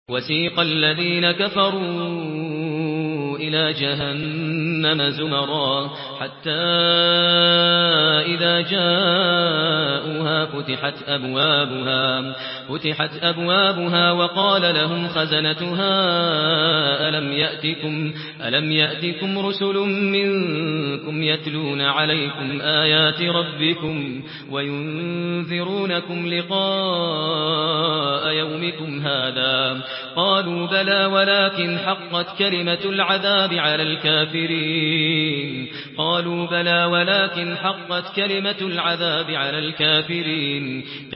وسيق الذين كفروا إلى جهنم زمرا حتى إذا جاءوها فتحت أبوابها وقال لهم خزنتها ألم يأتكم رسل منكم يتلون عليكم آيات ربكم وينذرونكم لقاء يومكم هذا قالوا بلى ولكن حقت كلمة العذاب على الكافرين